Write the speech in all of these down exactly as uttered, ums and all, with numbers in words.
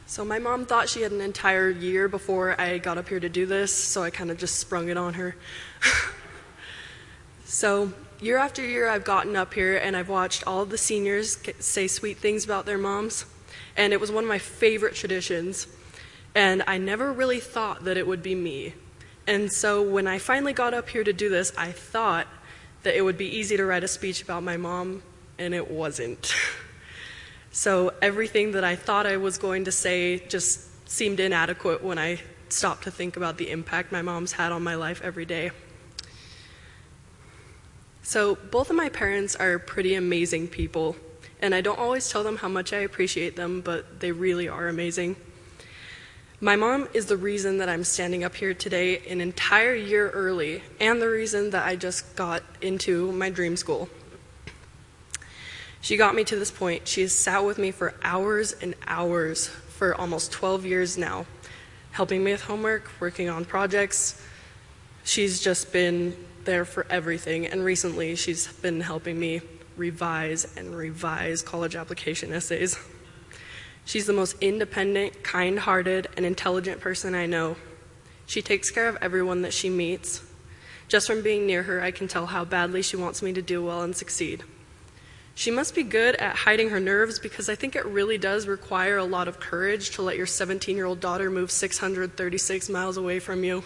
So my mom thought she had an entire year before I got up here to do this, so I kind of just sprung it on her. So year after year I've gotten up here and I've watched all of the seniors get, say sweet things about their moms, and it was one of my favorite traditions. And I never really thought that it would be me. And so when I finally got up here to do this, I thought that it would be easy to write a speech about my mom, and it wasn't. So everything that I thought I was going to say just seemed inadequate when I stopped to think about the impact my mom's had on my life every day. So both of my parents are pretty amazing people, and I don't always tell them how much I appreciate them, but they really are amazing. My mom is the reason that I'm standing up here today an entire year early, and the reason that I just got into my dream school. She got me to this point. She has sat with me for hours and hours for almost twelve years now, helping me with homework, working on projects. She's just been there for everything, and recently she's been helping me revise and revise college application essays. She's the most independent, kind-hearted, and intelligent person I know. She takes care of everyone that she meets. Just from being near her, I can tell how badly she wants me to do well and succeed. She must be good at hiding her nerves, because I think it really does require a lot of courage to let your seventeen-year-old daughter move six hundred thirty-six miles away from you.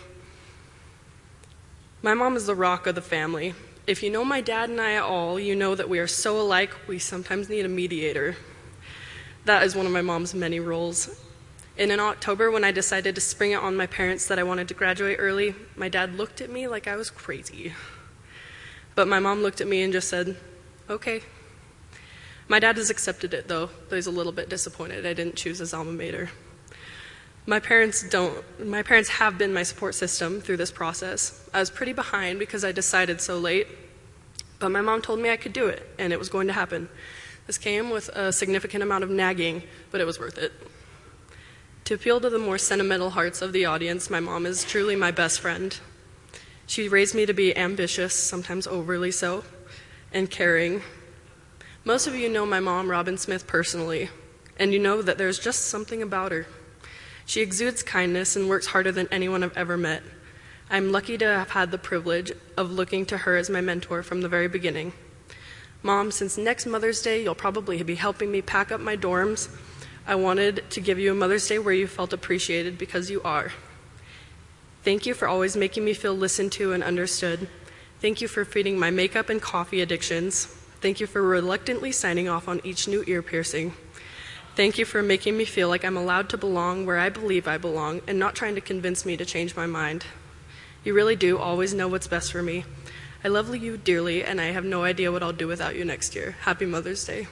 My mom is the rock of the family. If you know my dad and I at all, you know that we are so alike, we sometimes need a mediator. That is one of my mom's many roles. And in October, when I decided to spring it on my parents that I wanted to graduate early, my dad looked at me like I was crazy. But my mom looked at me and just said, okay. My dad has accepted it, though, though he's a little bit disappointed I didn't choose his alma mater. My parents don't, my parents have been my support system through this process. I was pretty behind because I decided so late, but my mom told me I could do it, and it was going to happen. This came with a significant amount of nagging, but it was worth it. To appeal to the more sentimental hearts of the audience, my mom is truly my best friend. She raised me to be ambitious, sometimes overly so, and caring. Most of you know my mom, Robin Smith, personally, and you know that there's just something about her. She exudes kindness and works harder than anyone I've ever met. I'm lucky to have had the privilege of looking to her as my mentor from the very beginning. Mom, since next Mother's Day, you'll probably be helping me pack up my dorms. I wanted to give you a Mother's Day where you felt appreciated, because you are. Thank you for always making me feel listened to and understood. Thank you for feeding my makeup and coffee addictions. Thank you for reluctantly signing off on each new ear piercing. Thank you for making me feel like I'm allowed to belong where I believe I belong and not trying to convince me to change my mind. You really do always know what's best for me. I love you dearly, and I have no idea what I'll do without you next year. Happy Mother's Day.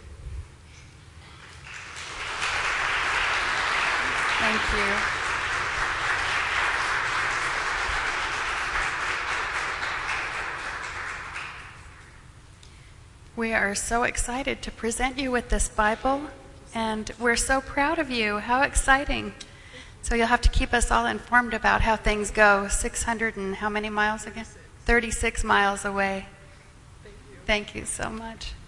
Thank you. We are so excited to present you with this Bible, and we're so proud of you. How exciting. So you'll have to keep us all informed about how things go. six hundred and how many miles again? thirty-six miles away. Thank you, Thank you so much.